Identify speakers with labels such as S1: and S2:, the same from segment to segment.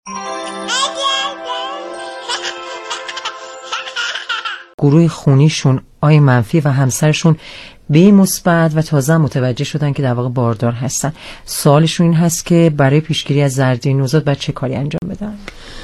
S1: گروه خونیشون آی منفی و همسرشون بی مثبت و تازه متوجه شدن که در واقع باردار هستن. سوالشون این هست که برای پیشگیری از زردی نوزاد باید چه کاری انجام بدن؟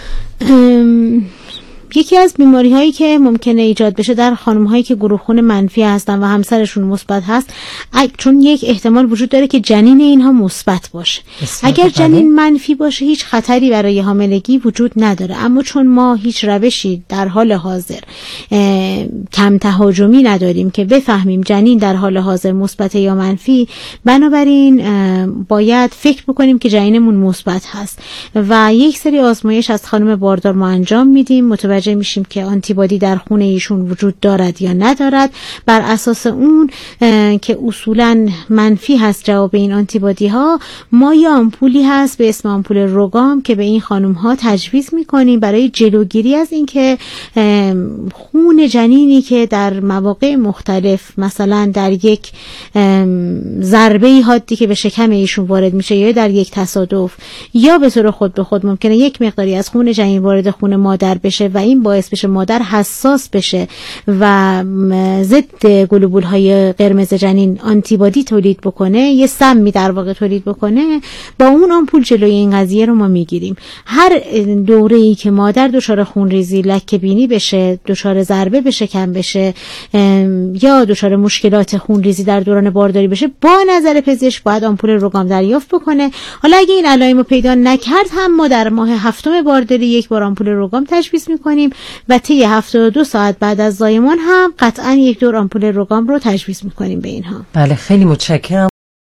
S2: یکی از بیماری هایی که ممکنه ایجاد بشه در خانم هایی که گروه خون منفی هستن و همسرشون مثبت هست، چون یک احتمال وجود داره که جنین اینها مثبت باشه. اگر جنین منفی باشه هیچ خطری برای حاملگی وجود نداره، اما چون ما هیچ روشی در حال حاضر کم تهاجمی نداریم که بفهمیم جنین در حال حاضر مثبت یا منفی، بنابراین باید فکر بکنیم که جنینمون مثبت هست و یک سری آزمایش از خانم باردار ما انجام میدیم، متوجه میشیم که آنتیبادی در خون ایشون وجود دارد یا ندارد. بر اساس اون که اصولا منفی هست جواب این آنتیبادی ها، ما یه آمپولی هست به اسم آمپول روگام که به این خانم ها تجویز میکنیم برای جلوگیری از این که خون جنینی که در مواقع مختلف مثلا در یک ضربه حادی که به شکم ایشون وارد میشه یا در یک تصادف یا به طور خود به خود ممکنه یک مقداری از خون جنین وارد خون مادر بشه و این باعث بشه مادر حساس بشه و ضد گلوبول های قرمز جنین آنتیبادی تولید بکنه، یه سمی در واقع تولید بکنه، با اون آمپول جلوی این قضیه رو ما میگیریم. هر دوره‌ای که مادر دچار خونریزی، لکه بینی بشه، دچار ضربه به شکم بشه یا دچار مشکلات خونریزی در دوران بارداری بشه، با نظر پزشک باید آمپول روگام دریافت بکنه. حالا اگه این علائم رو پیدا نکرد هم ما در ماه هفتم بارداری یک بار آمپول روگام تجویز میکنیم و طی 72 ساعت بعد از زایمان هم قطعا یک دور آمپول روگام رو تجویز میکنیم به اینها.
S1: بله، خیلی متشکرم.